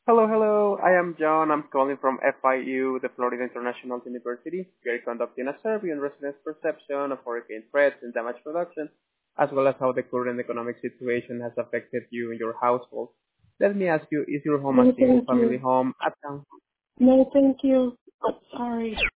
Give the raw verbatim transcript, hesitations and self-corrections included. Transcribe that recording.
Hello, hello. I am John. I'm calling from F I U, the Florida International University. We are conducting a survey on residents' perception of hurricane threats and damage production, as well as how the current economic situation has affected you and your household. Let me ask you, is your home a No, thank single-family you. home, a town? No, thank you. Oh, sorry.